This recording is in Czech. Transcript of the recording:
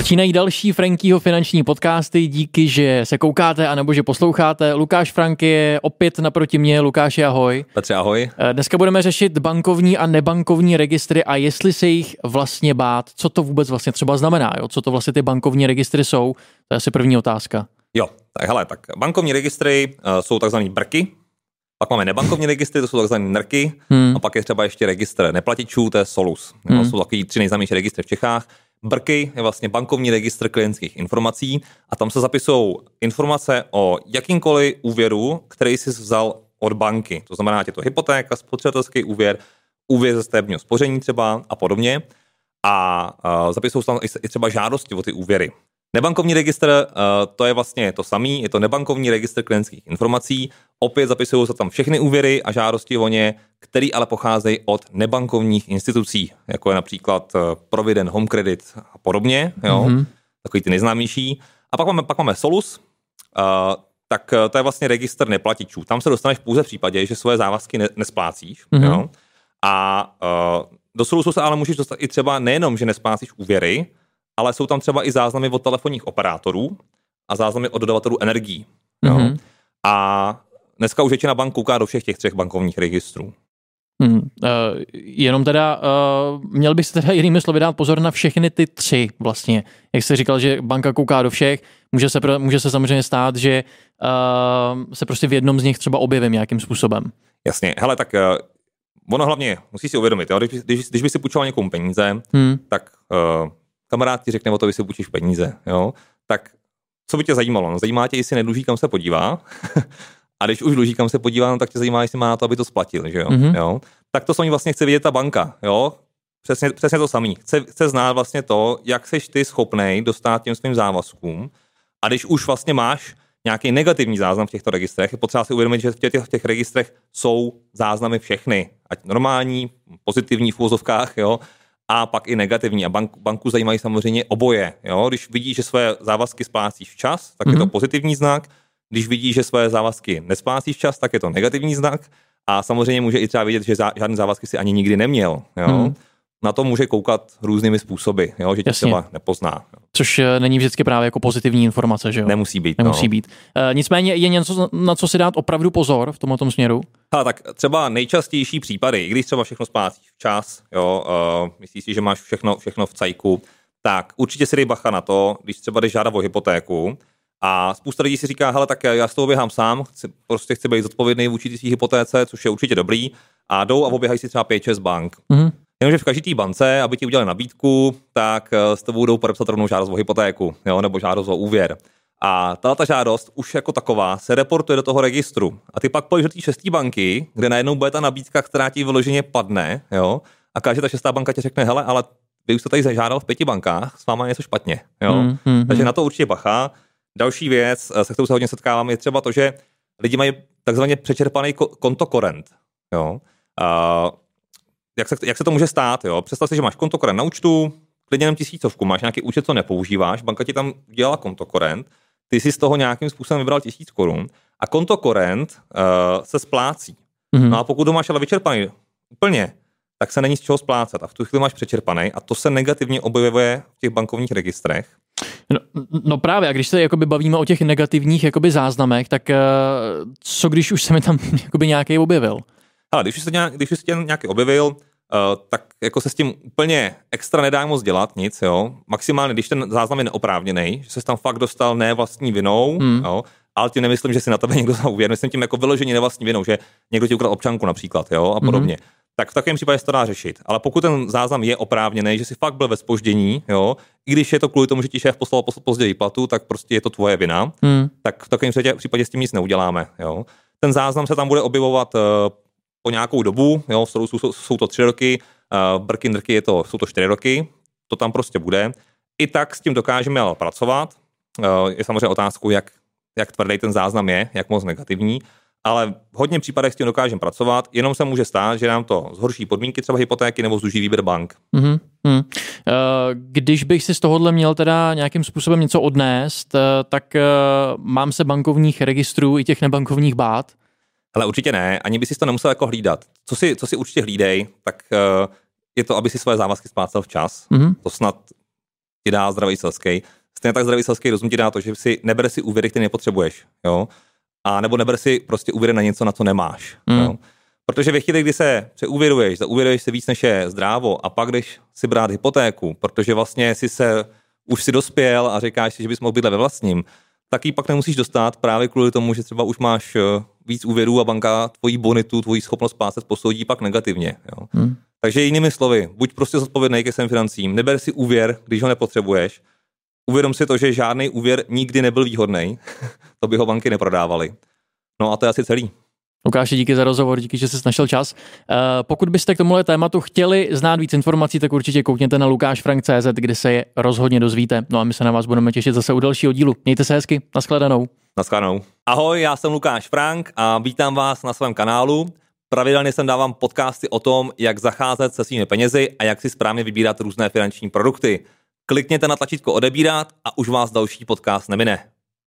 Začínají další Frankyho finanční podcasty, díky, že se koukáte anebo že posloucháte. Lukáš Franky je opět naproti mě. Lukáši, ahoj. Petře, ahoj. Dneska budeme řešit bankovní a nebankovní registry a jestli se jich vlastně bát, co to vůbec vlastně třeba znamená, jo? Co to vlastně ty bankovní registry jsou, to je asi první otázka. Jo, tak hele, tak bankovní registry jsou takzvaný brky, pak máme nebankovní registry, to jsou takzvaný NRky, a pak je třeba ještě registr neplatičů, to je SOLUS. Jsou takový 3 nejznámější registry v Čechách. Brky je vlastně bankovní registr klientských informací a tam se zapisují informace o jakýmkoliv úvěru, který jsi vzal od banky. To znamená, že to hypotéka, spotřebitelský úvěr, úvěr ze stavebního spoření třeba a podobně. A zapisují se tam i třeba žádosti o ty úvěry. Nebankovní registr, to je vlastně to samý, je to nebankovní registr klientských informací. Opět zapisují se tam všechny úvěry a žádosti o ně, které ale pocházejí od nebankovních institucí, jako je například Provident, Home Credit a podobně, jo? Takový ty nejznámější. A pak máme SOLUS, tak to je vlastně registr neplatičů. Tam se dostaneš pouze v případě, že svoje závazky nesplácíš. Jo? A do SOLUSu se ale můžeš dostat i třeba nejenom, že nesplácíš úvěry, ale jsou tam třeba i záznamy od telefonních operátorů a záznamy od dodavatelů energií. Jo? A dneska už většina bank kouká do všech těch 3 bankovních registrů. Jenom teda, měl bych si teda jinými slovy dát pozor na všechny ty 3 vlastně. Jak jsi říkal, že banka kouká do všech, může se samozřejmě stát, že se prostě v jednom z nich třeba objevím nějakým způsobem. Jasně, hele, tak ono hlavně musí si uvědomit, jo? Když by si půjčoval někomu peníze, tak kamarád ti řekne, o to, že si půjčíš peníze, jo? Tak co by tě zajímalo? No, zajímá tě, jestli nedluží, kam se podívá. A když už dluží, kam se podívá, no, tak tě zajímá, jestli má na to, aby to splatil, že jo? Jo? Tak to samý vlastně chce vidět ta banka, jo? Přesně to samý. Chce znát vlastně to, jak seš ty schopnej dostat těm svým závazkům. A když už vlastně máš nějaký negativní záznam v těchto registrech, je potřeba si uvědomit, že v těch registrech jsou záznamy všechny, ať normální, pozitivní v uvozovkách, jo? A pak i negativní. A banku zajímají samozřejmě oboje. Jo? Když vidí, že své závazky splácíš včas, tak je to pozitivní znak. Když vidí, že své závazky nesplácíš včas, tak je to negativní znak. A samozřejmě může i třeba vidět, že žádné závazky si ani nikdy neměl. Jo? Na to může koukat různými způsoby, jo? Že tě třeba nepozná. Jo? Což není vždycky právě jako pozitivní informace, že jo? Nemusí být. Nicméně je něco, na co si dát opravdu pozor v tomto směru? Tak třeba nejčastější případy, i když třeba všechno splácíš včas, jo, myslíš si, že máš všechno v cajku, tak určitě si dej bacha na to, když třeba jdeš žádat o hypotéku a spousta lidí si říká, hele, tak já z toho běhám sám, chci být zodpovědný vůči té hypotéce, což je určitě dobrý, a jdou a oběhají si třeba 5-6 bank. Jenomže v každé té bance, aby ti udělali nabídku, tak s tebou jdou podepsat rovnou žádost o hypotéku, jo, nebo žádost o úvěr. A ta žádost už jako taková se reportuje do toho registru. A ty pak půjdeš do té 6. banky, kde najednou bude ta nabídka, která ti vyloženě padne, jo, a každá ta 6. banka ti řekne, hele, ale vy už jste tady zažádal v 5 bankách, s váma je něco špatně, jo. Takže na to určitě bacha. Další věc, se kterou se hodně setkávám, je třeba to, že lidi mají takzvaně přečerpaný kontokorent, jo. Jak se to může stát, jo? Představ si, že máš kontokorent na účtu, klidně jenom 1000, máš nějaký účet, co nepoužíváš, banka ti tam dělala kontokorent, ty si z toho nějakým způsobem vybral 1000 korun a kontokorent se splácí. No a pokud ho máš ale vyčerpaný úplně, tak se není z čeho splácet a v tu chvíli máš přečerpaný a to se negativně objevuje v těch bankovních registrech. No právě, a když se jakoby bavíme o těch negativních jakoby záznamech, tak co když už se mi tam jakoby nějaký objevil? Ale když už se tě nějaký objevil, tak jako se s tím úplně extra nedá moc dělat, nic, jo. Maximálně, když ten záznam je neoprávněný, že se tam fakt dostal ne vlastní vinou, jo, ale tím nemyslím, že si na tebe někdo za úvěr, myslím tím jako vyložení nevlastní vinou, že někdo ti ukradl občanku například, jo, a podobně. Tak v takovém případě se to dá řešit. Ale pokud ten záznam je oprávněný, že si fakt byl ve zpoždění, jo, i když je to kvůli tomu, že ti šéf poslal později platu, tak prostě je to tvoje vina, tak v takovém případě s tím nic neuděláme, jo. Ten záznam se tam bude objevovat po nějakou dobu, jo, jsou to 3 roky, brky, NRky jsou to 4 roky, to tam prostě bude. I tak s tím dokážeme ale pracovat. Je samozřejmě otázkou, jak tvrdý ten záznam je, jak moc negativní, ale v hodně případech s tím dokážeme pracovat, jenom se může stát, že nám to zhorší podmínky třeba hypotéky nebo zúží výběr bank. Když bych si z tohohle měl teda nějakým způsobem něco odnést, tak mám se bankovních registrů i těch nebankovních bát? Ale určitě ne, ani by si to nemusel jako hlídat. Co si určitě hlídej, tak je to, aby si své závazky splácel včas. To snad ti dá zdravý selský. Stejně tak zdravý selský rozum ti dá to, že si neber si úvěry, které nepotřebuješ, jo? A nebo neber si prostě úvěry na něco, na co nemáš. Jo? Protože ve chvíli, kdy se přeúvěruješ, zaúvěruješ se víc, než je zdrávo, a pak jdeš si brát hypotéku, protože vlastně už si dospěl a říkáš si, že bys mohl bydlet ve vlastním, tak ji pak nemusíš dostat právě kvůli tomu, že třeba už máš víc úvěrů a banka tvoji bonitu, tvoji schopnost splácet posoudí pak negativně. Jo? Takže jinými slovy, buď prostě zodpovědnej ke svým financím, neber si úvěr, když ho nepotřebuješ, uvědom si to, že žádný úvěr nikdy nebyl výhodný, to by ho banky neprodávaly. No a to je asi celý. Lukáši, díky za rozhovor, díky, že jsi našel čas. Pokud byste k tomuhle tématu chtěli znát víc informací, tak určitě koukněte na lukášfrank.cz, kde se je rozhodně dozvíte. No a my se na vás budeme těšit zase u dalšího dílu. Mějte se hezky, nashledanou. Nashledanou. Ahoj, já jsem Lukáš Frank a vítám vás na svém kanálu. Pravidelně sem dávám podcasty o tom, jak zacházet se svými penězi a jak si správně vybírat různé finanční produkty. Klikněte na tlačítko odebírat a už vás další podcast nemine.